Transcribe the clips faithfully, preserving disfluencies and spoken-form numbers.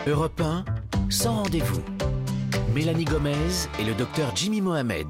Europe un, sans rendez-vous. Mélanie Gomez et le docteur Jimmy Mohamed.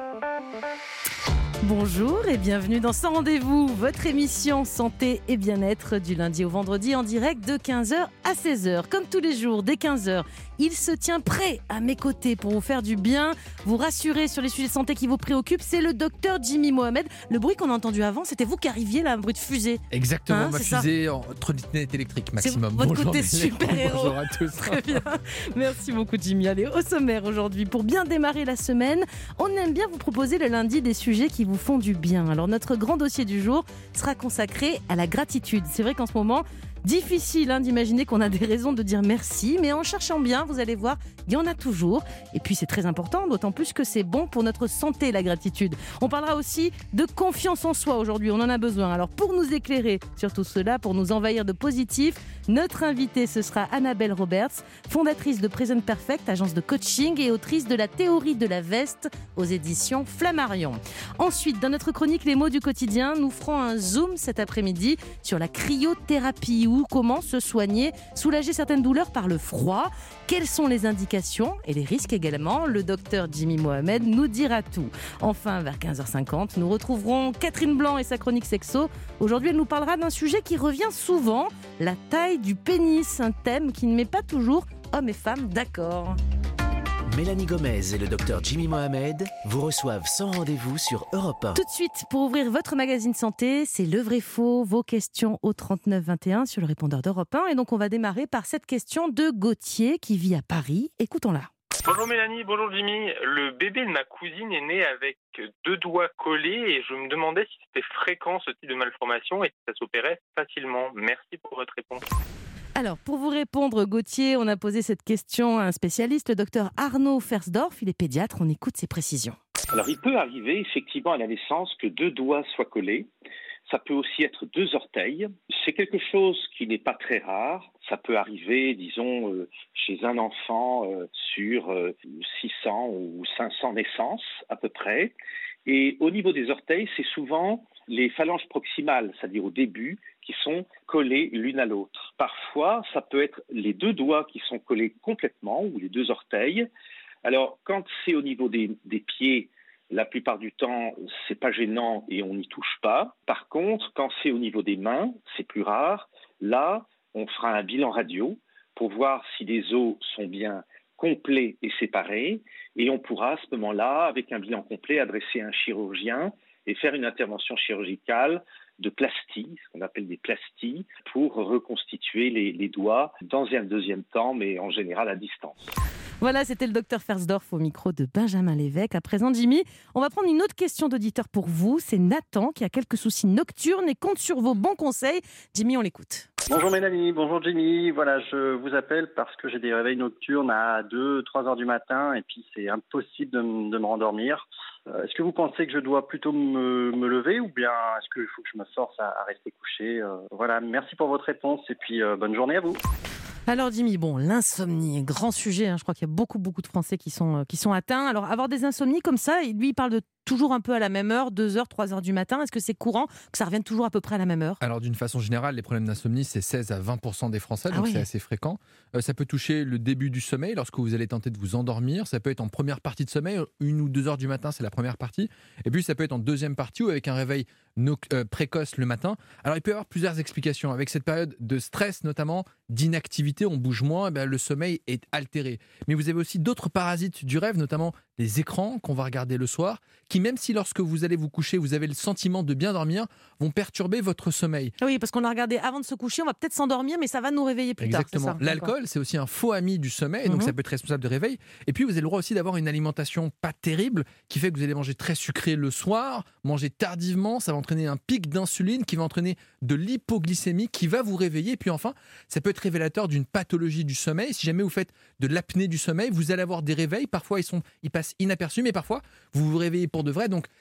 Bonjour et bienvenue dans Sans Rendez-vous, votre émission santé et bien-être du lundi au vendredi en direct de quinze heures à seize heures. Comme tous les jours, dès quinze heures, il se tient prêt à mes côtés pour vous faire du bien, vous rassurer sur les sujets de santé qui vous préoccupent. C'est le docteur Jimmy Mohamed. Le bruit qu'on a entendu avant, c'était vous qui arriviez là, un bruit de fusée. Exactement, Hein, ma c'est ça. fusée en trottinette électrique maximum. C'est votre Bonjour, côté Mélanie. super-héros. Bonjour à tous. Très bien. Merci beaucoup Jimmy. Allez, au sommaire aujourd'hui, pour bien démarrer la semaine, on aime bien vous proposer le lundi des sujets qui vous font du bien. Alors notre grand dossier du jour sera consacré à la gratitude. C'est vrai qu'en ce moment, difficile hein, d'imaginer qu'on a des raisons de dire merci, mais en cherchant bien, vous allez voir, il y en a toujours. Et puis c'est très important, d'autant plus que c'est bon pour notre santé, la gratitude. On parlera aussi de confiance en soi aujourd'hui, on en a besoin. Alors pour nous éclairer sur tout cela, pour nous envahir de positif, notre invitée, ce sera Annabelle Roberts, fondatrice de Present Perfect, agence de coaching et autrice de La théorie de la veste aux éditions Flammarion. Ensuite, dans notre chronique Les mots du quotidien, nous ferons un zoom cet après-midi sur la cryothérapie ou comment se soigner, soulager certaines douleurs par le froid. Quelles sont les indications et les risques également? Le docteur Jimmy Mohamed nous dira tout. Enfin, vers quinze heures cinquante, nous retrouverons Catherine Blanc et sa chronique sexo. Aujourd'hui, elle nous parlera d'un sujet qui revient souvent, la taille du pénis, un thème qui ne met pas toujours hommes et femmes d'accord. Mélanie Gomez et le docteur Jimmy Mohamed vous reçoivent sans rendez-vous sur Europe un. Tout de suite, pour ouvrir votre magazine santé, c'est le vrai faux, vos questions au trente-neuf vingt et un sur le répondeur d'Europe un. Et donc, on va démarrer par cette question de Gauthier qui vit à Paris. Écoutons-la. Bonjour Mélanie, bonjour Jimmy. Le bébé de ma cousine est né avec deux doigts collés et je me demandais si c'était fréquent ce type de malformation et si ça s'opérait facilement. Merci pour votre réponse. Alors, pour vous répondre, Gauthier, on a posé cette question à un spécialiste, le docteur Arnaud Fersdorf. Il est pédiatre, on écoute ses précisions. Alors, il peut arriver effectivement à la naissance que deux doigts soient collés. Ça peut aussi être deux orteils. C'est quelque chose qui n'est pas très rare. Ça peut arriver, disons, euh, chez un enfant euh, sur euh, six cents ou cinq cents naissances à peu près. Et au niveau des orteils, c'est souvent les phalanges proximales, c'est-à-dire au début, qui sont collées l'une à l'autre. Parfois, ça peut être les deux doigts qui sont collés complètement, ou les deux orteils. Alors, quand c'est au niveau des, des pieds, la plupart du temps, c'est pas gênant et on n'y touche pas. Par contre, quand c'est au niveau des mains, c'est plus rare. Là, on fera un bilan radio pour voir si les os sont bien complets et séparés. Et on pourra, à ce moment-là, avec un bilan complet, adresser un chirurgien et faire une intervention chirurgicale de plastie, ce qu'on appelle des plasties, pour reconstituer les, les doigts dans un deuxième temps, mais en général à distance. Voilà, c'était le docteur Fersdorf au micro de Benjamin Lévesque. À présent, Jimmy, on va prendre une autre question d'auditeur pour vous. C'est Nathan qui a quelques soucis nocturnes et compte sur vos bons conseils. Jimmy, on l'écoute. Bonjour Mélanie, bonjour Jimmy. Voilà, je vous appelle parce que j'ai des réveils nocturnes à deux, trois heures du matin et puis c'est impossible de, m- de me rendormir. Euh, est-ce que vous pensez que je dois plutôt me, me lever ou bien est-ce qu'il faut que je me force à, à rester couché? euh, Voilà, merci pour votre réponse et puis euh, bonne journée à vous. Alors Jimmy, bon, l'insomnie, grand sujet, hein, je crois qu'il y a beaucoup, beaucoup de Français qui sont, euh, qui sont atteints. Alors avoir des insomnies comme ça, lui il parle de toujours un peu à la même heure, deux heures, trois heures du matin. Est-ce que c'est courant que ça revienne toujours à peu près à la même heure? Alors d'une façon générale, les problèmes d'insomnie, c'est seize à vingt pour cent des Français, Ah donc oui. c'est assez fréquent. Euh, ça peut toucher le début du sommeil lorsque vous allez tenter de vous endormir. Ça peut être en première partie de sommeil, une ou deux heures du matin, c'est la première partie. Et puis ça peut être en deuxième partie ou avec un réveil no- euh, précoce le matin. Alors il peut y avoir plusieurs explications. Avec cette période de stress notamment, d'inactivité, on bouge moins, eh bien, le sommeil est altéré. Mais vous avez aussi d'autres parasites du rêve, notamment les écrans qu'on va regarder le soir, qui même si lorsque vous allez vous coucher, vous avez le sentiment de bien dormir, vont perturber votre sommeil. Oui, parce qu'on a regardé avant de se coucher, on va peut-être s'endormir, mais ça va nous réveiller plus Exactement. tard. C'est ça, L'alcool, c'est aussi un faux ami du sommeil, donc Mhm. ça peut être responsable de réveil. Et puis, vous avez le droit aussi d'avoir une alimentation pas terrible, qui fait que vous allez manger très sucré le soir, manger tardivement, ça va entraîner un pic d'insuline, qui va entraîner de l'hypoglycémie, qui va vous réveiller. Et puis enfin, ça peut être révélateur d'une pathologie du sommeil. Si jamais vous faites de l'apnée du sommeil, vous allez avoir des réveils. Parfois, ils, sont, ils passent inaperçus, mais parfois, vous vous réveillez pour de vrai. Donc,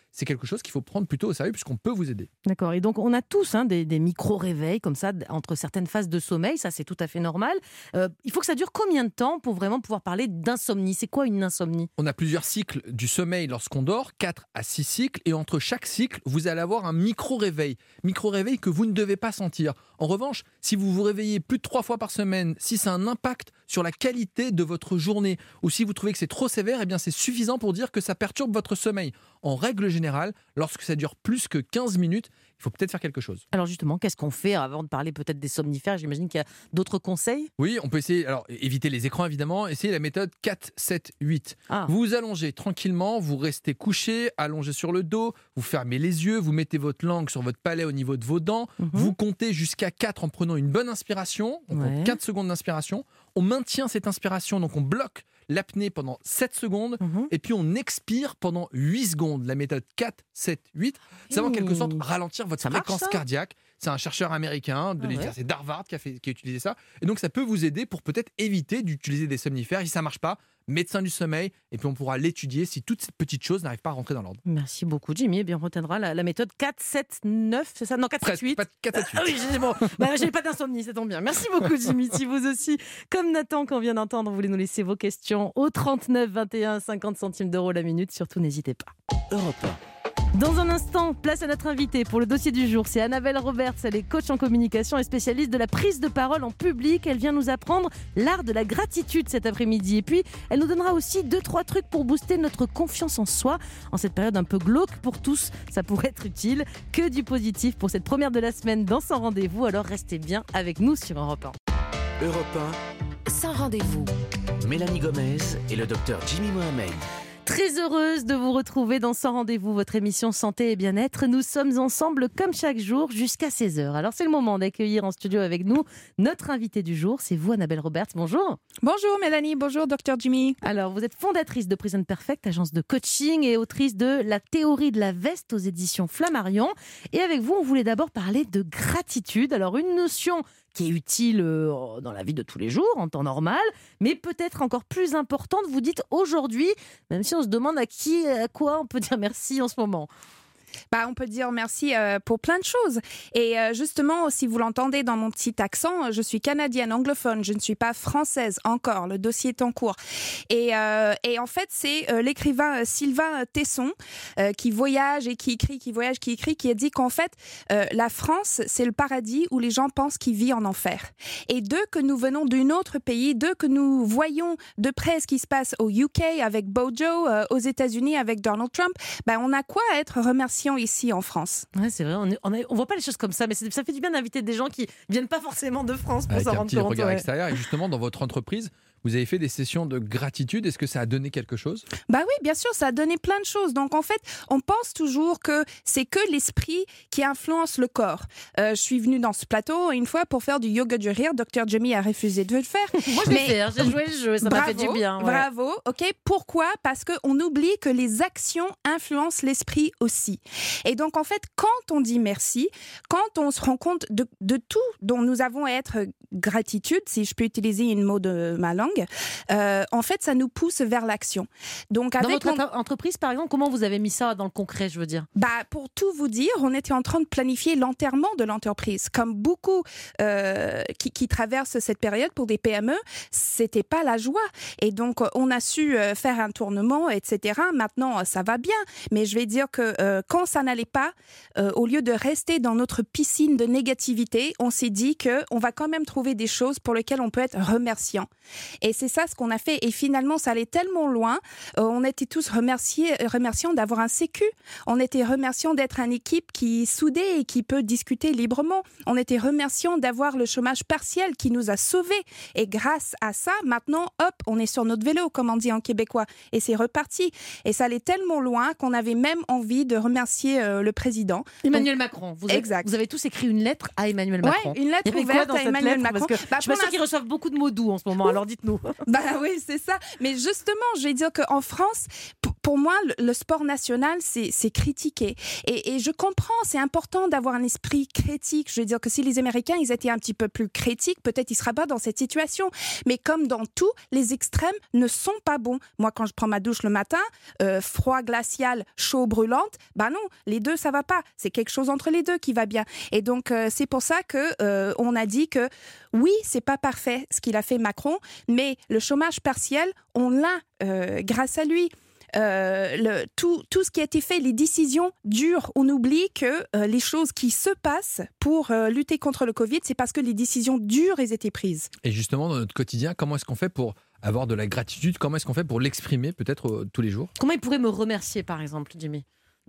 c'est quelque chose qu'il faut prendre plutôt au sérieux puisqu'on peut vous aider. D'accord. Et donc, on a tous hein, des, des micro-réveils comme ça entre certaines phases de sommeil. Ça, c'est tout à fait normal. Euh, il faut que ça dure combien de temps pour vraiment pouvoir parler d'insomnie ? C'est quoi une insomnie ? On a plusieurs cycles du sommeil lorsqu'on dort, quatre à six cycles. Et entre chaque cycle, vous allez avoir un micro-réveil. Micro-réveil que vous ne devez pas sentir. En revanche, si vous vous réveillez plus de trois fois par semaine, si ça a un impact sur la qualité de votre journée ou si vous trouvez que c'est trop sévère, eh bien c'est suffisant pour dire que ça perturbe votre sommeil. En règle générale, lorsque ça dure plus que quinze minutes, il faut peut-être faire quelque chose. Alors justement, qu'est-ce qu'on fait avant de parler peut-être des somnifères ? J'imagine qu'il y a d'autres conseils ? Oui, on peut essayer, alors éviter les écrans évidemment, essayer la méthode quatre sept huit. Ah. Vous vous allongez tranquillement, vous restez couché, allongé sur le dos, vous fermez les yeux, vous mettez votre langue sur votre palais au niveau de vos dents, Mhm. vous comptez jusqu'à quatre en prenant une bonne inspiration, on Ouais. compte quatre secondes d'inspiration, on maintient cette inspiration, donc on bloque l'apnée pendant sept secondes, Mhm. et puis on expire pendant huit secondes. La méthode quatre sept huit, ça va en quelque sorte ralentir votre Ça marche, fréquence ça cardiaque. C'est un chercheur américain de Ah ouais. l'université d'Harvard qui a, fait, qui a utilisé ça. Et donc ça peut vous aider pour peut-être éviter d'utiliser des somnifères. Si ça ne marche pas, médecin du sommeil, et puis on pourra l'étudier si toutes ces petites choses n'arrivent pas à rentrer dans l'ordre. Merci beaucoup, Jimmy. Eh bien, on retiendra la, la méthode quatre sept neuf, c'est ça ? Non, quatre sept Presque, huit. pas de quatre sept huit. Ah oui, c'est bon. Bah, j'ai pas d'insomnie, ça tombe bien. Merci beaucoup, Jimmy. Si vous aussi, comme Nathan qu'on vient d'entendre, vous voulez nous laisser vos questions au trente-neuf vingt et un, cinquante centimes d'euros la minute, surtout n'hésitez pas. Europe un. Dans un instant, place à notre invitée pour le dossier du jour. C'est Annabelle Roberts, elle est coach en communication et spécialiste de la prise de parole en public. Elle vient nous apprendre l'art de la gratitude cet après-midi. Et puis, elle nous donnera aussi deux, trois trucs pour booster notre confiance en soi. En cette période un peu glauque pour tous, ça pourrait être utile. Que du positif pour cette première de la semaine dans Sans Rendez-vous. Alors restez bien avec nous sur Europe un. Europe un, Sans rendez-vous. Mélanie Gomez et le docteur Jimmy Mohamed. Très heureuse de vous retrouver dans Sans Rendez-vous, votre émission Santé et Bien-être. Nous sommes ensemble comme chaque jour jusqu'à seize heures. Alors c'est le moment d'accueillir en studio avec nous notre invitée du jour. C'est vous, Annabelle Roberts. Bonjour. Bonjour Mélanie, bonjour docteur Jimmy. Alors vous êtes fondatrice de Prison Perfect, agence de coaching et autrice de La théorie de la veste aux éditions Flammarion. Et avec vous, on voulait d'abord parler de gratitude. Alors une notion qui est utile euh, dans la vie de tous les jours, en temps normal, mais peut-être encore plus importante, vous dites aujourd'hui, même si on se demande à qui, à quoi on peut dire merci en ce moment. Bah, on peut dire merci euh, pour plein de choses. Et euh, justement, si vous l'entendez dans mon petit accent, je suis canadienne anglophone, je ne suis pas française encore. Le dossier est en cours. Et, euh, et en fait, c'est euh, l'écrivain euh, Sylvain Tesson euh, qui voyage et qui écrit, qui voyage, qui écrit, qui a dit qu'en fait, euh, la France, c'est le paradis où les gens pensent qu'ils vivent en enfer. Et d'eux que nous venons d'un autre pays, d'eux que nous voyons de près ce qui se passe au U K avec Bojo, euh, aux États-Unis avec Donald Trump, bah, on a quoi à être remercié ici en France. Ouais, c'est vrai, on, est, on, est, on voit pas les choses comme ça, mais c'est, ça fait du bien d'inviter des gens qui viennent pas forcément de France pour Avec s'en un rendre petit compte. regard Ouais. extérieur. Et justement, dans votre entreprise, vous avez fait des sessions de gratitude. Est-ce que ça a donné quelque chose ? Bah oui, bien sûr, ça a donné plein de choses. Donc en fait, on pense toujours que c'est que l'esprit qui influence le corps. Euh, je suis venue dans ce plateau une fois pour faire du yoga du rire. docteur Jimmy a refusé de le faire. Moi, je l'ai fait, hein, j'ai joué le jeu, ça m'a fait du bien. Ouais. Bravo, ok. Pourquoi ? Parce qu'on oublie que les actions influencent l'esprit aussi. Et donc en fait, quand on dit merci, quand on se rend compte de, de tout dont nous avons à être gratitude, si je peux utiliser un mot de ma langue, Euh, en fait, ça nous pousse vers l'action. Donc, Dans avec votre mon... entreprise, par exemple, comment vous avez mis ça dans le concret, je veux dire ? Bah, pour tout vous dire, on était en train de planifier l'enterrement de l'entreprise. Comme beaucoup euh, qui, qui traversent cette période pour des P M E, c'était pas la joie. Et donc, on a su euh, faire un tournement, et cetera. Maintenant, ça va bien. Mais je vais dire que euh, quand ça n'allait pas, euh, au lieu de rester dans notre piscine de négativité, on s'est dit qu'on va quand même trouver des choses pour lesquelles on peut être remerciant. Et c'est ça ce qu'on a fait. Et finalement, ça allait tellement loin. Euh, on était tous remerciés, remerciants d'avoir un sécu. On était remerciants d'être une équipe qui est soudée et qui peut discuter librement. On était remerciants d'avoir le chômage partiel qui nous a sauvés. Et grâce à ça, maintenant, hop, on est sur notre vélo, comme on dit en québécois. Et c'est reparti. Et ça allait tellement loin qu'on avait même envie de remercier euh, le président. Emmanuel Donc, Macron. Vous avez, exact. Vous avez tous écrit une lettre à Emmanuel Macron. Ouais, une lettre ouverte à Emmanuel Macron. Parce que bah, je suis pas sûre qu'ils reçoivent beaucoup de mots doux en ce moment. Alors dites-nous. Bah oui, c'est ça. Mais justement, je vais dire qu'en France, pour, pour moi, le, le sport national, c'est, c'est critiqué. Et, et je comprends, c'est important d'avoir un esprit critique. Je veux dire que si les Américains, ils étaient un petit peu plus critiques, peut-être ils ne seraient pas dans cette situation. Mais comme dans tout, les extrêmes ne sont pas bons. Moi, quand je prends ma douche le matin, euh, froid glacial, chaud brûlante, bah non, les deux, ça va pas. C'est quelque chose entre les deux qui va bien. Et donc, euh, c'est pour ça que euh, on a dit que oui, c'est pas parfait ce qu'il a fait Macron, mais le chômage partiel, on l'a euh, grâce à lui. Euh, le, tout, tout ce qui a été fait, les décisions dures, on oublie que euh, les choses qui se passent pour euh, lutter contre le Covid, c'est parce que les décisions dures elles étaient prises. Et justement, dans notre quotidien, comment est-ce qu'on fait pour avoir de la gratitude ? Comment est-ce qu'on fait pour l'exprimer peut-être euh, tous les jours ? Comment il pourrait me remercier, par exemple, Jimmy ?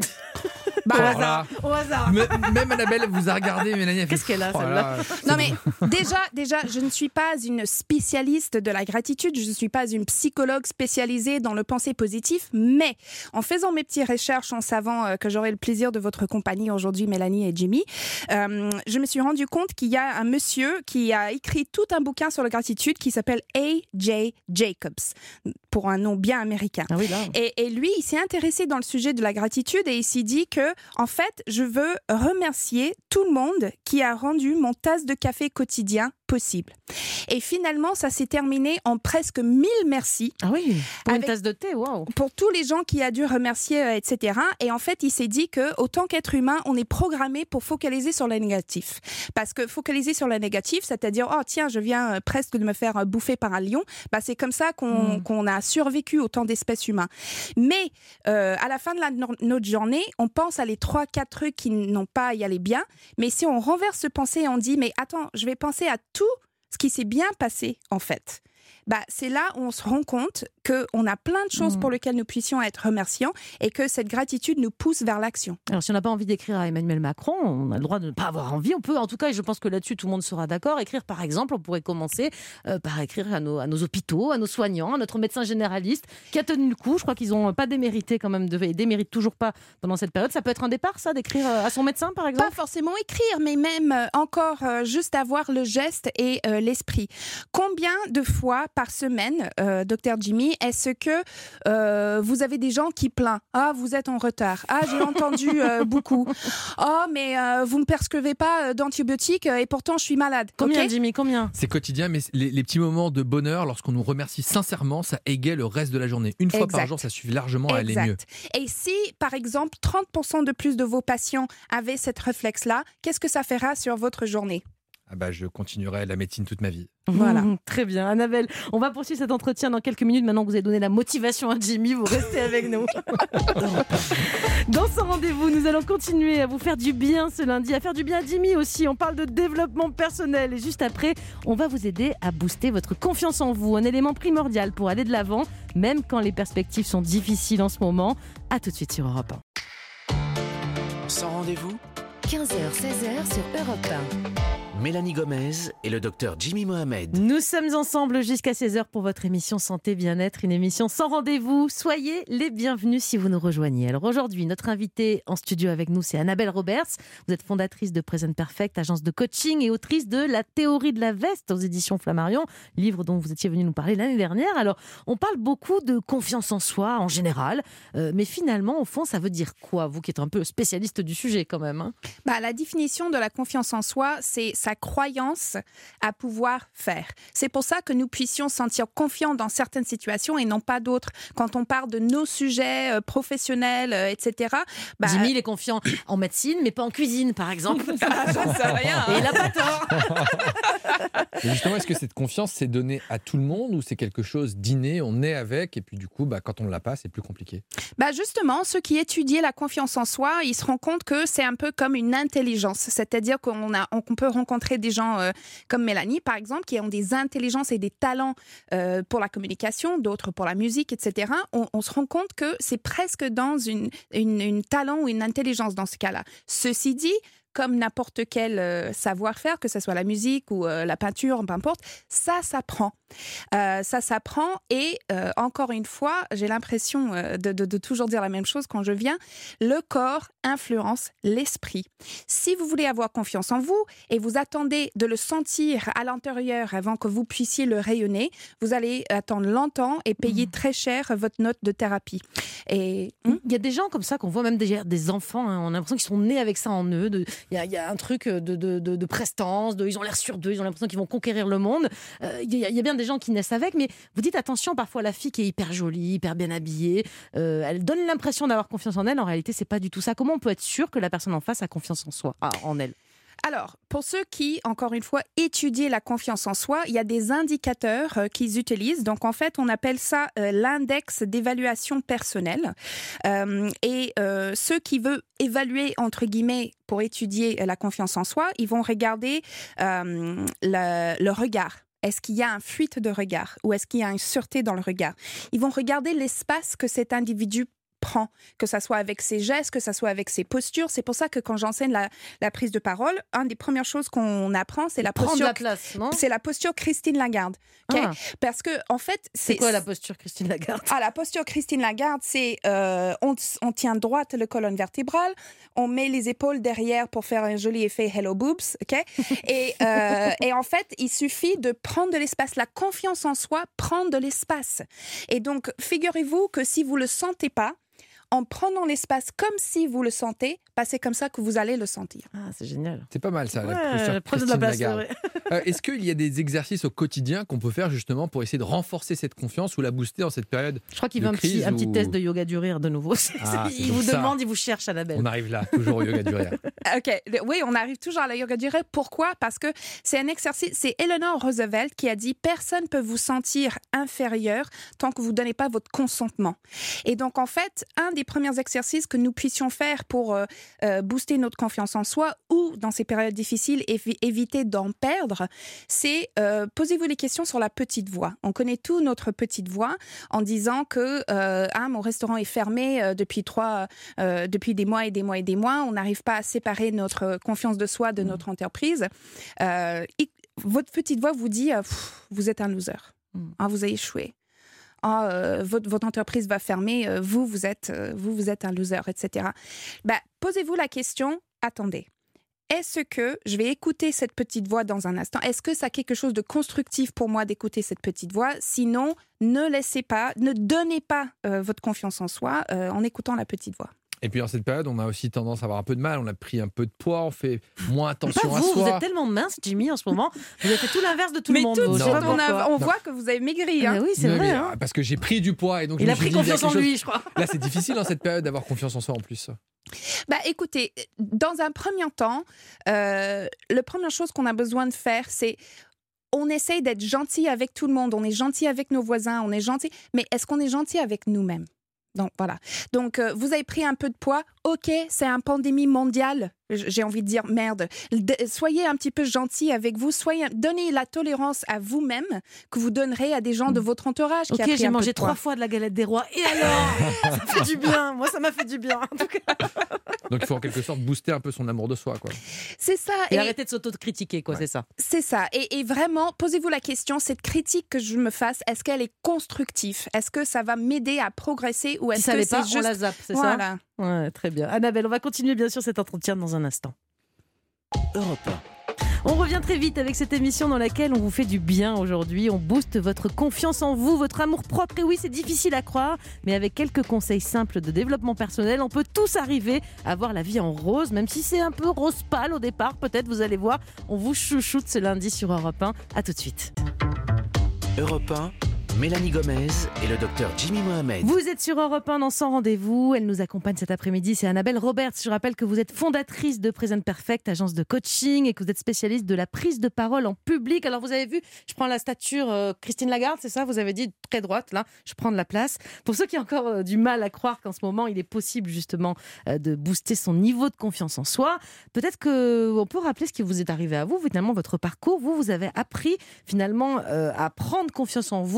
Bah, Oh au là hasard, là. au hasard. Me- Même Annabelle vous a regardé, Mélanie. Qu'est-ce qu'elle a, celle-là ? Non mais déjà, déjà, je ne suis pas une spécialiste de la gratitude, je ne suis pas une psychologue spécialisée dans le pensée positif, mais en faisant mes petites recherches, en savant euh, que j'aurai le plaisir de votre compagnie aujourd'hui, Mélanie et Jimmy, euh, je me suis rendu compte qu'il y a un monsieur qui a écrit tout un bouquin sur la gratitude qui s'appelle A J Jacobs, pour un nom bien américain. Ah oui, là. Et, et lui, il s'est intéressé dans le sujet de la gratitude et il s'est dit que, en fait, je veux remercier tout le monde qui a rendu mon tasse de café quotidien possible. Et finalement, ça s'est terminé en presque mille merci. Ah oui, pour Avec- une tasse de thé, waouh. Pour tous les gens qui a dû remercier, euh, et cetera. Et en fait, il s'est dit que, autant qu'être humain, on est programmé pour focaliser sur le négatif. Parce que focaliser sur le négatif, c'est-à-dire, oh tiens, je viens euh, presque de me faire euh, bouffer par un lion, bah, c'est comme ça qu'on, Mm. qu'on a survécu autant d'espèces humaines. Mais euh, à la fin de la, no- notre journée, on pense à les trois, quatre trucs qui n'ont pas à y aller bien. Mais si on renverse ce pensée et on dit, mais attends, je vais penser à tout ce qui s'est bien passé, en fait. Bah, c'est là où on se rend compte qu'on a plein de choses Mm. pour lesquelles nous puissions être remerciants et que cette gratitude nous pousse vers l'action. Alors, si on n'a pas envie d'écrire à Emmanuel Macron, on a le droit de ne pas avoir envie. On peut, en tout cas, et je pense que là-dessus, tout le monde sera d'accord, écrire, par exemple, on pourrait commencer euh, par écrire à nos, à nos hôpitaux, à nos soignants, à notre médecin généraliste qui a tenu le coup. Je crois qu'ils n'ont pas démérité quand même, de, et déméritent toujours pas pendant cette période. Ça peut être un départ, ça, d'écrire euh, à son médecin, par exemple ? Pas forcément écrire, mais même euh, encore euh, juste avoir le geste et euh, l'esprit. Combien de fois par semaine, euh, docteur Jimmy, est-ce que euh, vous avez des gens qui plaignent ? Ah, vous êtes en retard. Ah, j'ai entendu euh, beaucoup. Oh, mais euh, vous ne me prescrivez pas euh, d'antibiotiques euh, et pourtant je suis malade. Combien, Ok ? Jimmy, combien ? C'est quotidien, mais les, les petits moments de bonheur, lorsqu'on nous remercie sincèrement, ça égaye le reste de la journée. Une fois par Exact. jour, ça suffit largement à aller mieux. Exact. Et si, par exemple, trente pour cent de plus de vos patients avaient cette réflexe-là, qu'est-ce que ça fera sur votre journée ? Ah bah, je continuerai la médecine toute ma vie. Voilà. Mmh, très bien. Annabelle, on va poursuivre cet entretien dans quelques minutes. Maintenant que vous avez donné la motivation à Jimmy, vous restez avec nous. Dans ce rendez-vous, nous allons continuer à vous faire du bien ce lundi, à faire du bien à Jimmy aussi. On parle de développement personnel et juste après, on va vous aider à booster votre confiance en vous, un élément primordial pour aller de l'avant, même quand les perspectives sont difficiles en ce moment. À tout de suite sur Europe un. Sans rendez-vous, quinze heures seize heures sur Europe un. Mélanie Gomez et le docteur Jimmy Mohamed. Nous sommes ensemble jusqu'à seize heures pour votre émission Santé Bien-être, une émission sans rendez-vous. Soyez les bienvenus si vous nous rejoignez. Alors aujourd'hui, notre invitée en studio avec nous, c'est Annabelle Roberts. Vous êtes fondatrice de Present Perfect, agence de coaching et autrice de La théorie de la veste aux éditions Flammarion, livre dont vous étiez venue nous parler l'année dernière. Alors, on parle beaucoup de confiance en soi en général, euh, mais finalement, au fond, ça veut dire quoi ? Vous qui êtes un peu spécialiste du sujet quand même. Hein. Bah, la définition de la confiance en soi, c'est sa croyance à pouvoir faire. C'est pour ça que nous puissions sentir confiants dans certaines situations et non pas d'autres. Quand on parle de nos sujets euh, professionnels, euh, et cetera. Bah, Jimmy, il est confiant en médecine, mais pas en cuisine, par exemple. J'en sais rien. Et il n'a pas tort. Et justement, est-ce que cette confiance, c'est donné à tout le monde ou c'est quelque chose d'inné, on est avec et puis du coup, bah, quand on ne l'a pas, c'est plus compliqué ? Bah justement, ceux qui étudient la confiance en soi, ils se rendent compte que c'est un peu comme une intelligence. C'est-à-dire qu'on a, on peut rencontrer des gens euh, comme Mélanie, par exemple, qui ont des intelligences et des talents euh, pour la communication, d'autres pour la musique, et cetera. On, on se rend compte que c'est presque dans une, une, une talent ou une intelligence dans ce cas-là. Ceci dit, comme n'importe quel euh, savoir-faire, que ce soit la musique ou euh, la peinture, peu importe, ça s'apprend. Euh, ça s'apprend et euh, encore une fois, j'ai l'impression euh, de, de, de toujours dire la même chose quand je viens, le corps influence l'esprit. Si vous voulez avoir confiance en vous et vous attendez de le sentir à l'intérieur avant que vous puissiez le rayonner, vous allez attendre longtemps et payer mmh. très cher votre note de thérapie. Et mmh. il y a des gens comme ça qu'on voit, même des, des enfants, hein, on a l'impression qu'ils sont nés avec ça en eux. De, il, y a, il y a un truc de, de, de, de prestance, de, ils ont l'air sûrs d'eux, ils ont l'impression qu'ils vont conquérir le monde. Euh, il, y a, il y a bien des gens qui naissent avec, mais vous dites attention, parfois la fille qui est hyper jolie, hyper bien habillée, euh, elle donne l'impression d'avoir confiance en elle, en réalité c'est pas du tout ça. Comment on peut être sûr que la personne en face a confiance en soi, ah, en elle? Alors, pour ceux qui, encore une fois, étudient la confiance en soi, il y a des indicateurs euh, qu'ils utilisent. Donc, en fait, on appelle ça euh, l'index d'évaluation personnelle. Euh, et euh, ceux qui veulent évaluer, entre guillemets, pour étudier la confiance en soi, ils vont regarder euh, le, le regard. Est-ce qu'il y a une fuite de regard ou est-ce qu'il y a une sûreté dans le regard? Ils vont regarder l'espace que cet individu prend, que ça soit avec ses gestes, que ça soit avec ses postures. C'est pour ça que quand j'enseigne la, la prise de parole, une des premières choses qu'on apprend, c'est la Prendre posture. la place, non? C'est la posture Christine Lagarde. Okay? Ah. Parce que en fait, c'est, c'est quoi la posture Christine Lagarde? Ah, la posture Christine Lagarde, c'est euh, on, on tient droite le colonne vertébrale, on met les épaules derrière pour faire un joli effet hello boobs, ok? Et euh, et en fait, il suffit de prendre de l'espace. La confiance en soi prend de l'espace. Et donc, figurez-vous que si vous le sentez pas, en prenant l'espace comme si vous le sentez, bah c'est comme ça que vous allez le sentir. Ah, c'est génial. C'est pas mal ça, ouais, la posture Christine de la place, Lagarde. euh, est-ce qu'il y a des exercices au quotidien qu'on peut faire justement pour essayer de renforcer cette confiance ou la booster dans cette période? Je crois qu'il veut un petit, un petit ou... test de yoga du rire de nouveau. Ah, il vous ça. demande, il vous cherche à la belle. On arrive là, toujours au yoga du rire. Ok, oui, on arrive toujours à la yoga du rire. Pourquoi? Parce que c'est un exercice, c'est Eleanor Roosevelt qui a dit « Personne ne peut vous sentir inférieur tant que vous ne donnez pas votre consentement ». Et donc en fait, un des premiers exercices que nous puissions faire pour euh, euh, booster notre confiance en soi ou dans ces périodes difficiles évi- éviter d'en perdre, c'est euh, posez-vous les questions sur la petite voix. On connaît tout notre petite voix en disant que euh, ah, mon restaurant est fermé euh, depuis trois, euh, depuis des mois et des mois et des mois. On n'arrive pas à séparer notre confiance de soi de notre entreprise. Euh, et votre petite voix vous dit euh, vous êtes un loser, ah, vous avez échoué. Oh, euh, votre, votre entreprise va fermer, euh, vous, vous êtes, euh, vous, vous êtes un loser, et cetera. Bah, posez-vous la question, attendez, est-ce que je vais écouter cette petite voix dans un instant? Est-ce que ça a quelque chose de constructif pour moi d'écouter cette petite voix? Sinon, ne laissez pas, ne donnez pas euh, votre confiance en soi euh, en écoutant la petite voix. Et puis dans cette période, on a aussi tendance à avoir un peu de mal, on a pris un peu de poids, on fait moins attention pas à vous, soi. Vous êtes tellement mince, Jimmy, en ce moment. Vous avez fait tout l'inverse de tout Mais le monde. tout de suite, on, a, on voit que vous avez maigri. Hein. Mais oui, c'est mais vrai. Mais, hein. Parce que j'ai pris du poids. Et donc il je a pris dit, confiance en chose... lui, je crois. Là, c'est difficile dans cette période d'avoir confiance en soi en plus. Bah, écoutez, dans un premier temps, euh, la première chose qu'on a besoin de faire, c'est on essaye d'être gentil avec tout le monde. On est gentil avec nos voisins, on est gentil. Mais est-ce qu'on est gentil avec nous-mêmes? Donc voilà. Donc euh, vous avez pris un peu de poids. Ok, c'est une pandémie mondiale. J'ai envie de dire merde. De, soyez un petit peu gentil avec vous. Soyez, donnez la tolérance à vous-même que vous donnerez à des gens de votre entourage. Qui ok, a pris j'ai un mangé peu de trois poids. fois de la galette des rois. Et alors, ça fait du bien. Moi, ça m'a fait du bien. En tout cas. Donc il faut en quelque sorte booster un peu son amour de soi, quoi. C'est ça. Et, et arrêter de s'auto-critiquer, quoi. Ouais. C'est ça. C'est ça. Et, et vraiment, posez-vous la question, cette critique que je me fasse, est-ce qu'elle est constructive? Est-ce que ça va m'aider à progresser ou est-ce si ça que n'est c'est pas, juste... on la zappe, c'est voilà. ça? Ouais, très bien. Annabelle, on va continuer bien sûr cet entretien dans un instant. Europe un. On revient très vite avec cette émission dans laquelle on vous fait du bien aujourd'hui. On booste votre confiance en vous, votre amour propre. Et oui, c'est difficile à croire, mais avec quelques conseils simples de développement personnel, on peut tous arriver à voir la vie en rose, même si c'est un peu rose pâle au départ. Peut-être, vous allez voir, on vous chouchoute ce lundi sur Europe un. À tout de suite. Europe un, Mélanie Gomez et le docteur Jimmy Mohamed. Vous êtes sur Europe un dans Sans Rendez-vous. Elle nous accompagne cet après-midi. C'est Annabelle Roberts. Je rappelle que vous êtes fondatrice de Present Perfect, agence de coaching, et que vous êtes spécialiste de la prise de parole en public. Alors vous avez vu, je prends la stature euh, Christine Lagarde, c'est ça? Vous avez dit très droite, là. Je prends de la place. Pour ceux qui ont encore euh, du mal à croire qu'en ce moment, il est possible justement euh, de booster son niveau de confiance en soi, peut-être qu'on peut rappeler ce qui vous est arrivé à vous, finalement, votre parcours. Vous, vous avez appris finalement euh, à prendre confiance en vous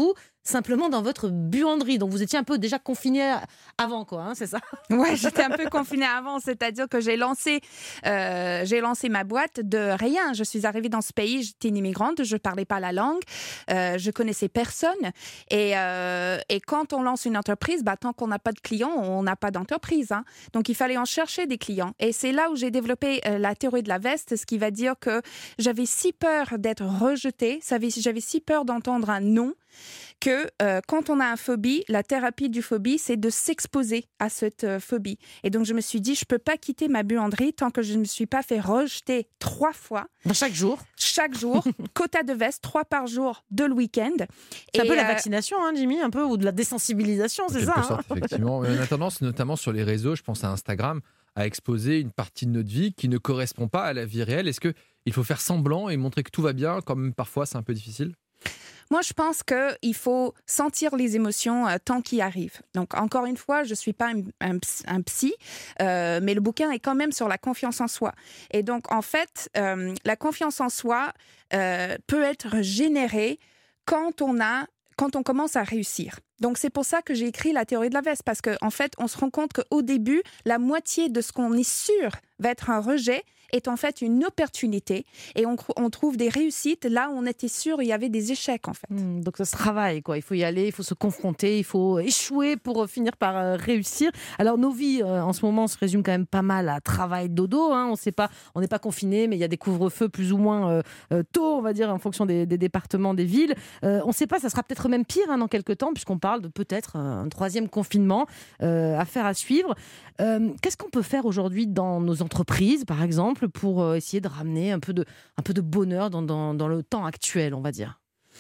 simplement dans votre buanderie. Donc vous étiez un peu déjà confiné avant, quoi, hein, c'est ça? Ouais, j'étais un peu confinée avant, c'est-à-dire que j'ai lancé, euh, j'ai lancé ma boîte de rien. Je suis arrivée dans ce pays, j'étais une immigrante, je parlais pas la langue, euh, je connaissais personne. Et, euh, et quand on lance une entreprise, bah, tant qu'on n'a pas de clients, on n'a pas d'entreprise. Hein. Donc il fallait en chercher des clients. Et c'est là où j'ai développé euh, la théorie de la veste, ce qui va dire que j'avais si peur d'être rejetée, j'avais si peur d'entendre un non, que euh, quand on a un phobie, la thérapie du phobie, c'est de s'exposer à cette euh, phobie. Et donc, je me suis dit, je ne peux pas quitter ma buanderie tant que je ne me suis pas fait rejeter trois fois. Chaque jour Chaque jour. Quota de veste, trois par jour de le week-end. C'est et un peu euh... la vaccination, hein, Jimmy, un peu, ou de la désensibilisation, c'est ça, sorte, hein. Effectivement. On a tendance, notamment sur les réseaux, je pense à Instagram, à exposer une partie de notre vie qui ne correspond pas à la vie réelle. Est-ce qu'il faut faire semblant et montrer que tout va bien, comme parfois c'est un peu difficile? Moi, je pense qu'il faut sentir les émotions euh, tant qu'ils arrivent. Donc, encore une fois, je ne suis pas un, un, un psy, euh, mais le bouquin est quand même sur la confiance en soi. Et donc, en fait, euh, la confiance en soi euh, peut être générée quand on a, quand on commence à réussir. Donc, c'est pour ça que j'ai écrit la théorie de la veste, parce qu'en fait, on se rend compte qu'au début, la moitié de ce qu'on est sûr va être un rejet est en fait une opportunité et on, on trouve des réussites là où on était sûr il y avait des échecs en fait. Mmh, donc ça se travaille, quoi. Il faut y aller, il faut se confronter, il faut échouer pour finir par euh, réussir. Alors nos vies euh, en ce moment se résument quand même pas mal à travail dodo, hein. On sait pas, on n'est pas confiné, mais il y a des couvre-feux plus ou moins euh, euh, tôt, on va dire, en fonction des, des départements, des villes. Euh, on ne sait pas, ça sera peut-être même pire hein, dans quelques temps, puisqu'on parle de peut-être un troisième confinement, euh, affaire à suivre. Euh, qu'est-ce qu'on peut faire aujourd'hui dans nos entreprises, par exemple, pour essayer de ramener un peu de, un peu de bonheur dans, dans, dans le temps actuel, on va dire?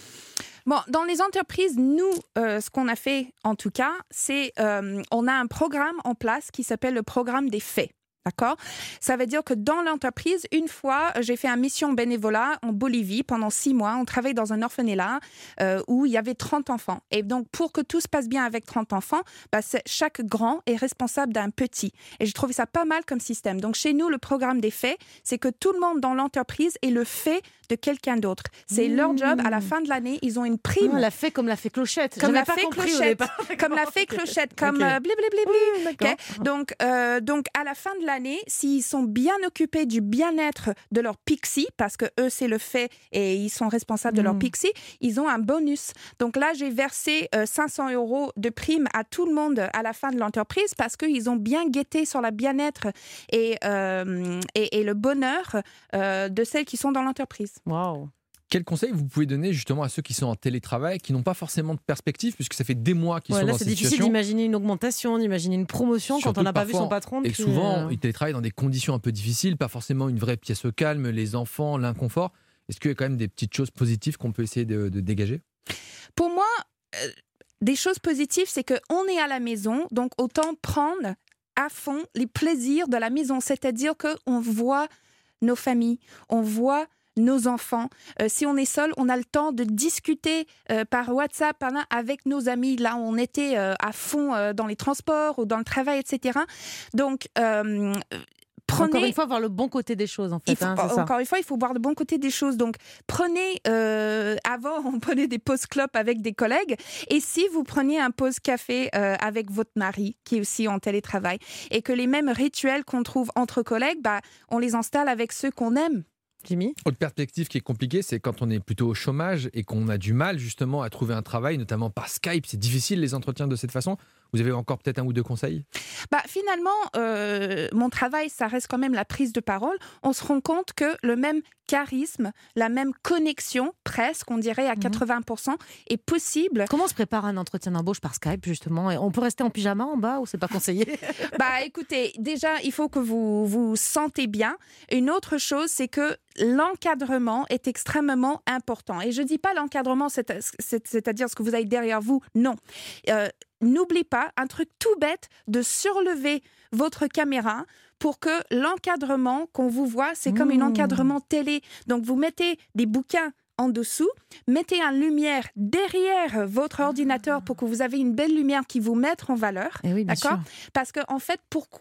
Bon, dans les entreprises, nous, euh, ce qu'on a fait, en tout cas, c'est euh, on a un programme en place qui s'appelle le programme des faits. D'accord ? Ça veut dire que dans l'entreprise, une fois, j'ai fait une mission bénévolat en Bolivie pendant six mois. On travaille dans un orphelinat euh, où il y avait trente enfants. Et donc, pour que tout se passe bien avec trente enfants, bah, chaque grand est responsable d'un petit. Et j'ai trouvé ça pas mal comme système. Donc, chez nous, le programme des faits, c'est que tout le monde dans l'entreprise est le fait de quelqu'un d'autre. C'est mmh. leur job. À la fin de l'année, ils ont une prime. Ah, la fée comme la fée Clochette. Comme la pas fée Clochette. Comme la fée Clochette. Comme okay. euh, blablabla. Oui, okay. Donc, euh, donc, à la fin de l'année, s'ils sont bien occupés du bien-être de leur pixie, parce que eux, c'est le fait et ils sont responsables mmh. de leur pixie, ils ont un bonus. Donc là, j'ai versé euh, cinq cents euros de prime à tout le monde à la fin de l'entreprise parce qu'ils ont bien guetté sur la bien-être et, euh, et, et le bonheur euh, de celles qui sont dans l'entreprise. Waouh! Quel conseil vous pouvez donner justement à ceux qui sont en télétravail, qui n'ont pas forcément de perspective, puisque ça fait des mois qu'ils ouais, sont là, dans cette situation? C'est difficile d'imaginer une augmentation, d'imaginer une promotion Surtout quand on n'a pas vu son patron. Et depuis... souvent, ils télétravaillent dans des conditions un peu difficiles, pas forcément une vraie pièce au calme, les enfants, l'inconfort. Est-ce qu'il y a quand même des petites choses positives qu'on peut essayer de, de dégager? Pour moi, euh, des choses positives, c'est qu'on est à la maison, donc autant prendre à fond les plaisirs de la maison. C'est-à-dire qu'on voit nos familles, on voit nos enfants. Euh, si on est seul, on a le temps de discuter euh, par WhatsApp hein, avec nos amis. Là, on était euh, à fond euh, dans les transports ou dans le travail, et cetera. Donc, euh, prenez... Encore une fois, voir le bon côté des choses, en fait. Faut, hein, encore ça. une fois, il faut voir le bon côté des choses. Donc, prenez... Euh, avant, on prenait des pauses clopes avec des collègues. Et si vous preniez un pause café euh, avec votre mari, qui est aussi en télétravail, et que les mêmes rituels qu'on trouve entre collègues, bah, on les installe avec ceux qu'on aime. Jimmy ? Autre perspective qui est compliquée, c'est quand on est plutôt au chômage et qu'on a du mal justement à trouver un travail, notamment par Skype. C'est difficile les entretiens de cette façon. Vous avez encore peut-être un ou deux conseils ? Bah, finalement, euh, mon travail, ça reste quand même la prise de parole. On se rend compte que le même charisme, la même connexion, presque, on dirait à quatre-vingts pour cent, est possible. Comment se prépare un entretien d'embauche par Skype, justement ? On peut rester en pyjama en bas ou c'est pas conseillé ? Bah, écoutez, déjà, il faut que vous vous sentez bien. Une autre chose, c'est que l'encadrement est extrêmement important. Et je dis pas l'encadrement, c'est, c'est, c'est-à-dire ce que vous avez derrière vous, non. Euh, N'oubliez pas, un truc tout bête, de surlever votre caméra pour que l'encadrement qu'on vous voit, c'est mmh. comme un encadrement télé. Donc, vous mettez des bouquins en dessous, mettez une lumière derrière votre ordinateur pour que vous avez une belle lumière qui vous mette en valeur. Eh oui, bien d'accord ? sûr. Parce qu'en en fait, pourquoi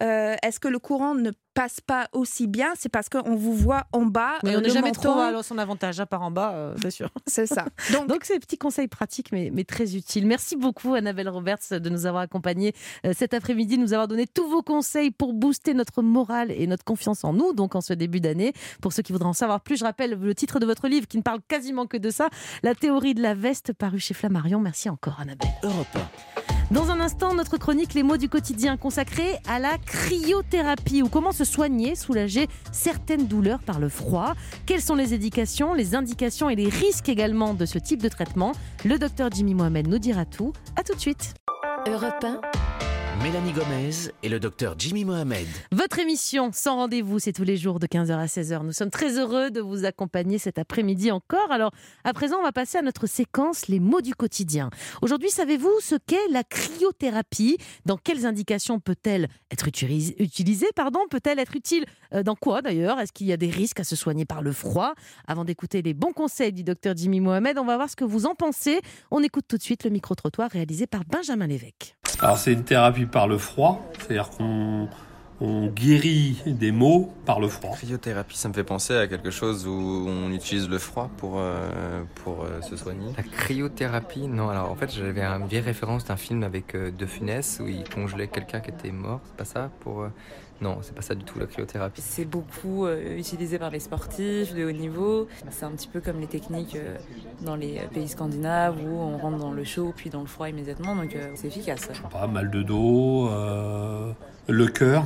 euh, est-ce que le courant ne passe pas aussi bien? C'est parce qu'on vous voit en bas. Mais euh, on n'est le jamais menton. trop à son avantage, hein, par en bas, euh, c'est sûr. C'est ça. Donc, Donc c'est des petits conseils pratiques, mais, mais très utiles. Merci beaucoup, Annabelle Roberts, de nous avoir accompagnés euh, cet après-midi, de nous avoir donné tous vos conseils pour booster notre morale et notre confiance en nous, donc en ce début d'année. Pour ceux qui voudraient en savoir plus, je rappelle le titre de votre livre qui ne parle quasiment que de ça, La théorie de la veste, paru chez Flammarion. Merci encore, Annabelle. Europe un. Dans un instant, notre chronique Les mots du quotidien consacrée à la cryothérapie ou comment se soigner, soulager certaines douleurs par le froid. Quelles sont les indications, les indications et les risques également de ce type de traitement? Le docteur Jimmy Mohamed nous dira tout. À tout de suite. Europe un. Mélanie Gomez et le docteur Jimmy Mohamed. Votre émission Sans rendez-vous, c'est tous les jours de quinze heures à seize heures. Nous sommes très heureux de vous accompagner cet après-midi encore. Alors, à présent, on va passer à notre séquence Les mots du quotidien. Aujourd'hui, savez-vous ce qu'est la cryothérapie? Dans quelles indications peut-elle être utilisée, utilisée pardon, peut-elle être utile euh, dans quoi d'ailleurs? Est-ce qu'il y a des risques à se soigner par le froid? Avant d'écouter les bons conseils du docteur Jimmy Mohamed, on va voir ce que vous en pensez. On écoute tout de suite le micro-trottoir réalisé par Benjamin Lévesque. Alors c'est une thérapie par le froid, c'est-à-dire qu'on on guérit des maux par le froid. Cryothérapie, ça me fait penser à quelque chose où on utilise le froid pour, euh, pour euh, se soigner. La cryothérapie, non. Alors en fait, j'avais une vieille référence d'un film avec euh, De Funès où il congelait quelqu'un qui était mort. C'est pas ça pour... Euh... Non, c'est pas ça du tout la cryothérapie. C'est beaucoup euh, utilisé par les sportifs de haut niveau. C'est un petit peu comme les techniques euh, dans les pays scandinaves où on rentre dans le chaud puis dans le froid immédiatement, donc euh, c'est efficace. Je sais pas, mal de dos, euh, le cœur,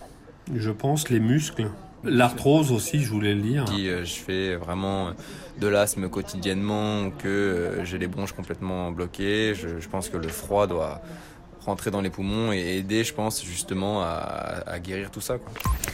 je pense, les muscles. L'arthrose aussi, je voulais le dire. Si euh, je fais vraiment de l'asthme quotidiennement ou que euh, j'ai les bronches complètement bloquées, je, je pense que le froid doit rentrer dans les poumons et aider, je pense, justement à, à guérir tout ça, quoi.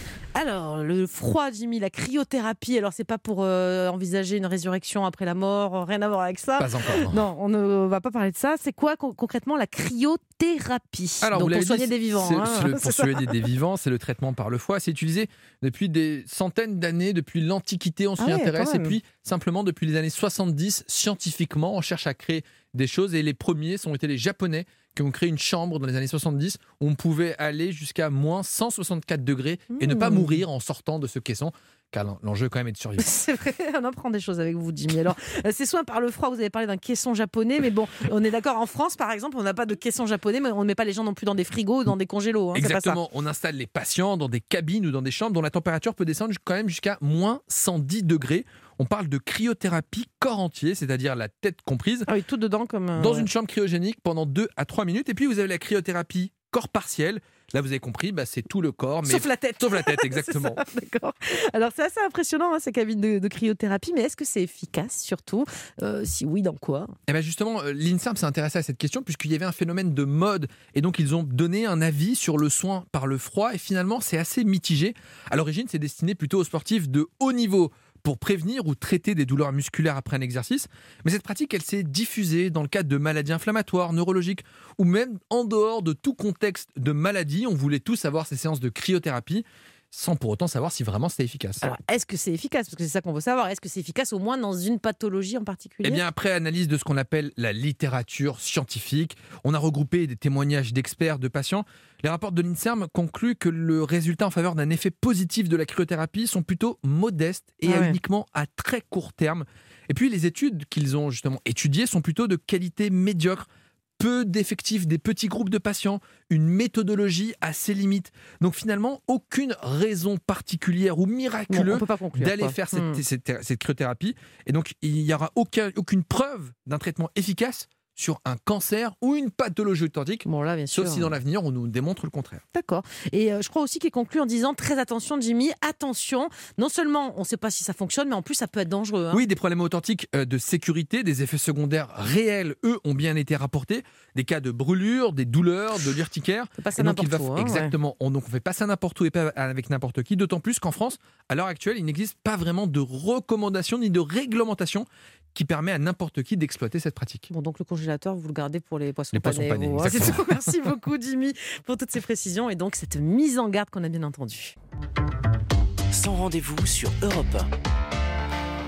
Alors, le froid, Jimmy, la cryothérapie, alors c'est pas pour euh, envisager une résurrection après la mort, rien à voir avec ça. Pas encore. Non, on ne va pas parler de ça. C'est quoi con- concrètement la cryothérapie? Alors, donc vous pour soigner dit, des vivants. C'est, hein. c'est le, C'est pour ça. soigner des vivants, c'est le traitement par le froid. C'est utilisé depuis des centaines d'années, depuis l'Antiquité, on s'y Ah ouais, intéresse. quand Et même. puis, simplement, depuis les années soixante-dix, scientifiquement, on cherche à créer des choses. Et les premiers sont été les Japonais qui ont créé une chambre dans les années soixante-dix où on pouvait aller jusqu'à moins cent soixante-quatre degrés et ne pas Mmh. mourir en sortant de ce caisson. Car l'enjeu, quand même, est de survivre. C'est vrai, on apprend des choses avec vous, Jimmy. Alors, euh, ces soins par le froid, vous avez parlé d'un caisson japonais, mais bon, on est d'accord, en France, par exemple, on n'a pas de caisson japonais, mais on ne met pas les gens non plus dans des frigos ou dans des congélos. Hein, c'est pas ça. Exactement, on installe les patients dans des cabines ou dans des chambres dont la température peut descendre quand même jusqu'à moins cent dix degrés. On parle de cryothérapie corps entier, c'est-à-dire la tête comprise, Ah oui, tout dedans comme... euh, dans ouais. une chambre cryogénique pendant deux à trois minutes. Et puis vous avez la cryothérapie corps partiel. Là, vous avez compris, bah, c'est tout le corps. Mais... Sauf la tête. Sauf la tête, exactement. C'est ça, d'accord. Alors, c'est assez impressionnant, hein, ces cabines de, de cryothérapie, mais est-ce que c'est efficace, surtout euh, si oui, dans quoi? Et bien justement, euh, l'INSERM s'est intéressé à cette question puisqu'il y avait un phénomène de mode et donc ils ont donné un avis sur le soin par le froid et finalement c'est assez mitigé. À l'origine, c'est destiné plutôt aux sportifs de haut niveau pour prévenir ou traiter des douleurs musculaires après un exercice. Mais cette pratique, elle s'est diffusée dans le cadre de maladies inflammatoires, neurologiques ou même en dehors de tout contexte de maladie. On voulait tous avoir ces séances de cryothérapie sans pour autant savoir si vraiment c'était efficace. Alors, est-ce que c'est efficace? Parce que c'est ça qu'on veut savoir. Est-ce que c'est efficace au moins dans une pathologie en particulier? Eh bien, après analyse de ce qu'on appelle la littérature scientifique, on a regroupé des témoignages d'experts, de patients. Les rapports de l'INSERM concluent que le résultat en faveur d'un effet positif de la cryothérapie sont plutôt modestes et Ah à ouais. uniquement à très court terme. Et puis, les études qu'ils ont justement étudiées sont plutôt de qualité médiocre. Peu d'effectifs, des petits groupes de patients, une méthodologie à ses limites. Donc finalement, aucune raison particulière ou Bon, miraculeuse on peut pas conclure, d'aller quoi. faire cette, Hmm. cette, cette cryothérapie. Et donc, il n'y aura aucun, aucune preuve d'un traitement efficace sur un cancer ou une pathologie authentique, Bon, là, bien sûr. sauf si dans l'avenir, on nous démontre le contraire. D'accord. Et euh, je crois aussi qu'il conclut en disant très attention, Jimmy, attention. Non seulement on ne sait pas si ça fonctionne, mais en plus ça peut être dangereux. Hein. Oui, des problèmes authentiques euh, de sécurité, des effets secondaires réels, eux, ont bien été rapportés. Des cas de brûlure, des douleurs, de l'urticaire. Faut pas ça Et donc, il n'importe va- où, hein, Exactement. On, donc, on fait pas ça n'importe où et pas avec n'importe qui. D'autant plus qu'en France, à l'heure actuelle, il n'existe pas vraiment de recommandation ni de réglementation qui permet à n'importe qui d'exploiter cette pratique. Bon, donc le congélateur, vous le gardez pour les poissons Les poissons panés. panés, vous, hein, c'est exactement. tout. Merci beaucoup, Jimmy, pour toutes ces précisions et donc cette mise en garde qu'on a bien entendue. Sans rendez-vous sur Europe un.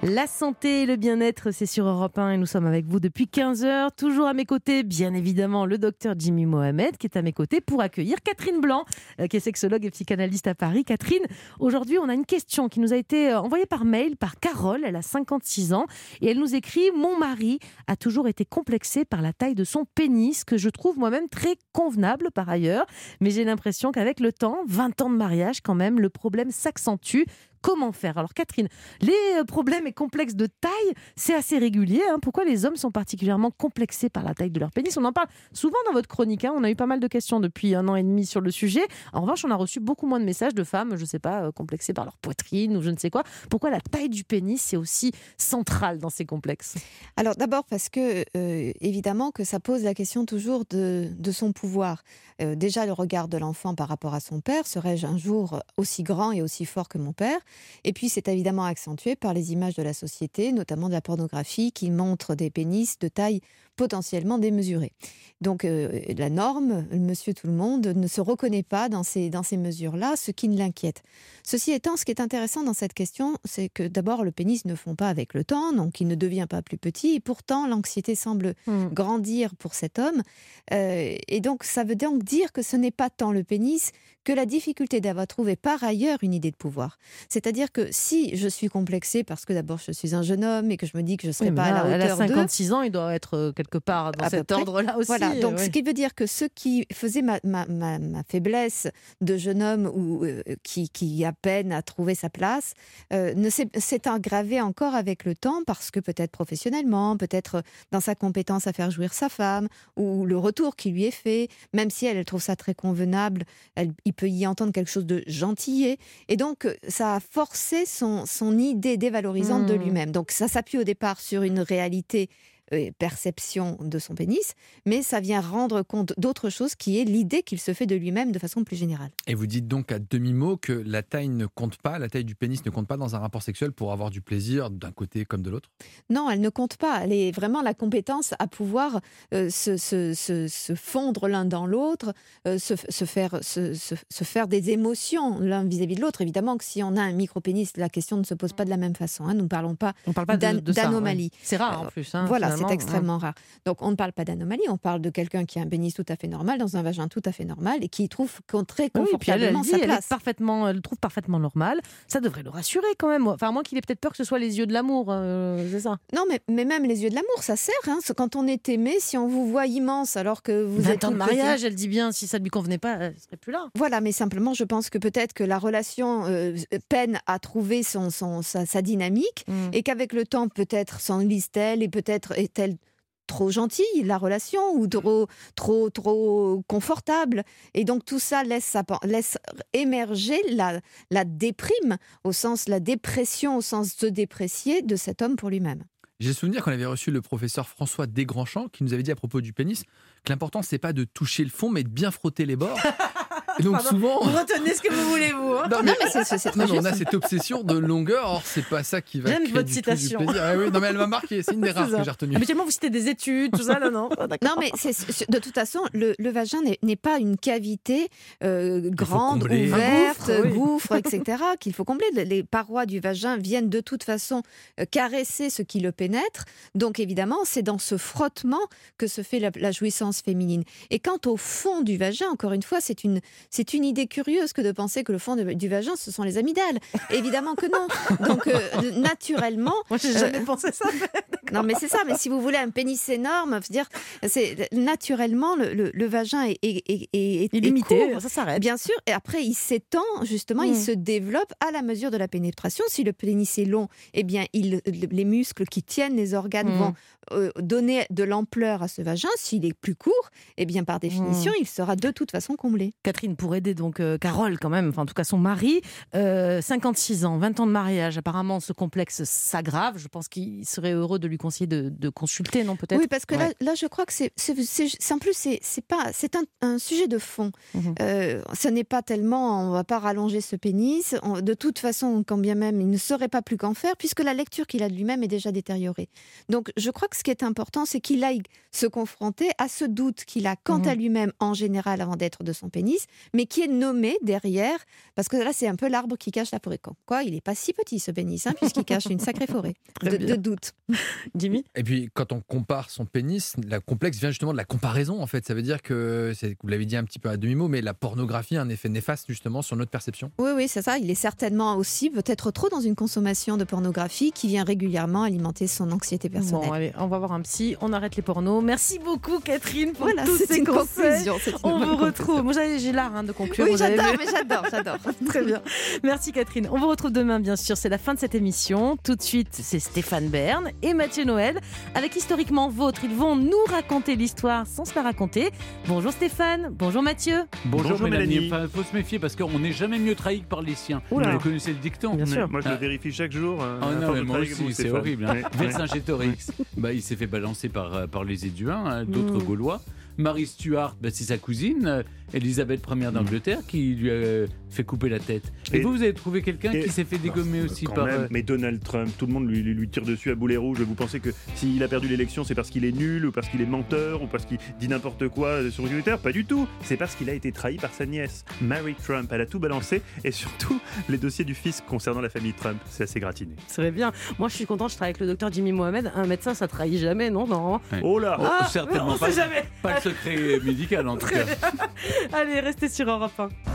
La santé et le bien-être, c'est sur Europe un et nous sommes avec vous depuis quinze heures. Toujours à mes côtés, bien évidemment, le docteur Jimmy Mohamed qui est à mes côtés pour accueillir Catherine Blanc, euh, qui est sexologue et psychanalyste à Paris. Catherine, aujourd'hui, on a une question qui nous a été envoyée par mail par Carole. Elle a cinquante-six ans et elle nous écrit « Mon mari a toujours été complexé par la taille de son pénis, que je trouve moi-même très convenable par ailleurs. Mais j'ai l'impression qu'avec le temps, vingt ans de mariage quand même, le problème s'accentue. Comment faire ? Alors Catherine, les problèmes et complexes de taille, c'est assez régulier. Hein. Pourquoi les hommes sont particulièrement complexés par la taille de leur pénis ? On en parle souvent dans votre chronique. Hein. On a eu pas mal de questions depuis un an et demi sur le sujet. En revanche, on a reçu beaucoup moins de messages de femmes, je ne sais pas, euh, complexées par leur poitrine ou je ne sais quoi. Pourquoi la taille du pénis, c'est aussi central dans ces complexes ? Alors d'abord parce que, euh, évidemment, que ça pose la question toujours de, de son pouvoir. Euh, déjà, le regard de l'enfant par rapport à son père, serais-je un jour aussi grand et aussi fort que mon père ? Et puis, c'est évidemment accentué par les images de la société, notamment de la pornographie, qui montrent des pénis de taille potentiellement démesurée. Donc, euh, la norme, le monsieur tout le monde, ne se reconnaît pas dans ces, dans ces mesures-là, ce qui l'inquiète. Ceci étant, ce qui est intéressant dans cette question, c'est que d'abord, le pénis ne fond pas avec le temps, donc il ne devient pas plus petit, et pourtant, l'anxiété semble mmh. grandir pour cet homme. Euh, et donc, ça veut donc dire que ce n'est pas tant le pénis que la difficulté d'avoir trouvé par ailleurs une idée de pouvoir. C'est-à-dire que si je suis complexée parce que d'abord je suis un jeune homme et que je me dis que je ne serai oui, pas là, à la hauteur de... Elle a cinquante-six ans, il doit être quelque part dans à cet ordre-là aussi. Voilà, donc oui. ce qui veut dire que ce qui faisait ma, ma, ma, ma faiblesse de jeune homme ou euh, qui, qui a peine à trouver sa place, euh, ne s'est, s'est aggravé encore avec le temps parce que peut-être professionnellement, peut-être dans sa compétence à faire jouir sa femme ou le retour qui lui est fait, même si elle, elle trouve ça très convenable, elle, il peut y entendre quelque chose de gentillet. Et donc, ça a forcé son, son idée dévalorisante mmh. de lui-même. Donc, ça s'appuie au départ sur une réalité perception de son pénis, mais ça vient rendre compte d'autre chose qui est l'idée qu'il se fait de lui-même de façon plus générale. Et vous dites donc à demi-mot que la taille ne compte pas, la taille du pénis ne compte pas dans un rapport sexuel pour avoir du plaisir d'un côté comme de l'autre ? Non, elle ne compte pas. Elle est vraiment la compétence à pouvoir euh, se, se, se, se fondre l'un dans l'autre, euh, se, se, faire, se, se, se faire des émotions l'un vis-à-vis de l'autre. Évidemment que si on a un micro-pénis, la question ne se pose pas de la même façon. Hein. Nous ne parlons pas, on parle pas d'an- de, de d'anomalie. Ça, ouais. C'est rare en plus. Hein, voilà, finalement. c'est extrêmement rare. Donc on ne parle pas d'anomalie, on parle de quelqu'un qui a un pénis tout à fait normal, dans un vagin tout à fait normal et qui trouve très confortablement oui, elle, elle dit, sa elle place. Est parfaitement, elle le trouve parfaitement normal. Ça devrait le rassurer quand même. Enfin, à moins qu'il ait peut-être peur que ce soit les yeux de l'amour, euh, c'est ça. Non, mais, mais même les yeux de l'amour, ça sert. Hein. Quand on est aimé, si on vous voit immense alors que vous êtes... vingt ans de mariage, petit... elle dit bien, si ça ne lui convenait pas, elle ne serait plus là. Voilà, mais simplement, je pense que peut-être que la relation euh, peine à trouver son, son, sa, sa dynamique mmh. et qu'avec le temps, peut-être s'enlise-t-elle et peut-être est-elle trop gentille, la relation, ou trop, trop, trop confortable. Et donc, tout ça laisse, laisse émerger la, la déprime, au sens, la dépression, au sens de déprécier de cet homme pour lui-même. J'ai souvenir qu'on avait reçu le professeur François Desgrands-Champs qui nous avait dit à propos du pénis que l'important, c'est pas de toucher le fond, mais de bien frotter les bords. Et donc Pardon, souvent, vous retenez ce que vous voulez, vous. Hein. non, mais, non, mais c'est, c'est, c'est non, très mais on a cette obsession de longueur. Or, c'est pas ça qui va J'aime créer votre du citation. tout du plaisir. Ah, oui, non, mais elle m'a marqué. C'est une des rares que j'ai retenues. Habituellement, vous citez des études, tout ça, là, non. Oh, non, mais c'est, c'est, de toute façon, le, le vagin n'est, n'est pas une cavité euh, grande, ouverte, gouffre, oui. gouffre, et cetera, qu'il faut combler. Les parois du vagin viennent de toute façon euh, caresser ce qui le pénètre. Donc, évidemment, c'est dans ce frottement que se fait la, la jouissance féminine. Et quant au fond du vagin, encore une fois, c'est une, c'est une idée curieuse que de penser que le fond de, du vagin, ce sont les amygdales. Évidemment que non. Donc, euh, naturellement... Moi, j'ai jamais euh, pensé ça. Non, mais c'est ça. Mais si vous voulez un pénis énorme, dire, c'est, naturellement, le, le, le vagin est, est, est, est, est limité, court, ça s'arrête. Bien sûr. Et après, il s'étend, justement, mmh. il se développe à la mesure de la pénétration. Si le pénis est long, eh bien, il, les muscles qui tiennent les organes mmh. vont euh, donner de l'ampleur à ce vagin. S'il est plus court, eh bien, par définition, mmh. il sera de toute façon comblé. Catherine, pour aider donc euh, Carole, quand même, enfin, en tout cas son mari, euh, cinquante-six ans, vingt ans de mariage, apparemment ce complexe s'aggrave. Je pense qu'il serait heureux de lui conseiller de, de consulter, non, peut-être ? Oui, parce que ouais. là, là, je crois que c'est, c'est, c'est, c'est en plus, c'est, c'est, pas, c'est un, un sujet de fond. Mmh. Euh, ce n'est pas tellement, on ne va pas rallonger ce pénis. On, de toute façon, quand bien même, il ne saurait pas plus qu'en faire, puisque la lecture qu'il a de lui-même est déjà détériorée. Donc, je crois que ce qui est important, c'est qu'il aille se confronter à ce doute qu'il a quant mmh. à lui-même, en général, avant d'être de son pénis, mais qui est nommé derrière, parce que là, c'est un peu l'arbre qui cache la forêt. Quoi, il n'est pas si petit, ce pénis, hein, puisqu'il cache une sacrée forêt de, de doute. Jimmy ? Et puis, quand on compare son pénis, la complexe vient justement de la comparaison, en fait. Ça veut dire que, c'est, vous l'avez dit un petit peu à demi-mot, mais la pornographie a un effet néfaste, justement, sur notre perception. Oui, oui, c'est ça. Il est certainement aussi peut-être trop dans une consommation de pornographie qui vient régulièrement alimenter son anxiété personnelle. Bon, allez, on va voir un psy, on arrête les pornos. Merci beaucoup, Catherine, pour voilà, tous c'est ces une conseils. Conclusion, c'est une on vous conclusion. retrouve. Moi, j'ai, j'ai l'art hein, de conclure. Oui, vous j'adore, avez... mais j'adore, j'adore. Très bien. Merci, Catherine. On vous retrouve demain, bien sûr. C'est la fin de cette émission. Tout de suite, c'est Stéphane Bern et Mathieu Noël. Avec Historiquement Vôtre, ils vont nous raconter l'histoire sans se la raconter. Bonjour Stéphane, bonjour Mathieu. Bonjour, Bonjour Mélanie. Mélanie. Enfin, faut se méfier parce qu'on n'est jamais mieux trahi que par les siens. Oula. Vous connaissez le dicton. Bien sûr. Moi, je le Ah. vérifie chaque jour. euh, Oh à non, force mais de moi travailler avec vous, aussi, c'est Stéphane. horrible. Hein. Ouais. Vercingétorix, bah, il s'est fait balancer par, euh, par les Éduins, hein, d'autres Mm. Gaulois. Marie Stuart, bah, c'est sa cousine, euh, Élisabeth première d'Angleterre, qui lui a euh, fait couper la tête. Et, Et- vous, vous avez trouvé quelqu'un et- qui s'est fait dégommer Bah, aussi quand par... même, euh, mais Donald Trump, tout le monde lui, lui, lui tire dessus à boulet rouge. Vous pensez que s'il a perdu l'élection, c'est parce qu'il est nul, ou parce qu'il est menteur, ou parce qu'il dit n'importe quoi sur Twitter? Pas du tout. C'est parce qu'il a été trahi par sa nièce, Mary Trump. Elle a tout balancé, et surtout les dossiers du fisc concernant la famille Trump. C'est assez gratiné. Très bien. Moi, je suis contente, je travaille avec le docteur Jimmy Mohamed. Un médecin, ça trahit jamais, non, non. ouais. Oh là Oh, Ah, certainement on pas, sait jamais. pas le secret médical en tout cas. Allez, restez sur Europe un.